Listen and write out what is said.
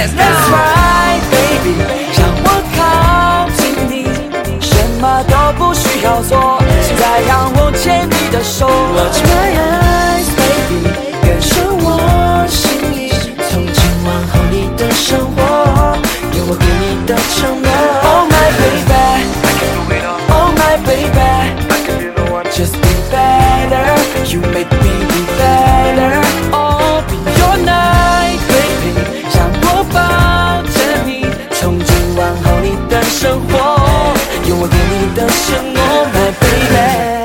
That's right, baby， 让我靠近你，什么都不需要做，现在让我牵你的手。我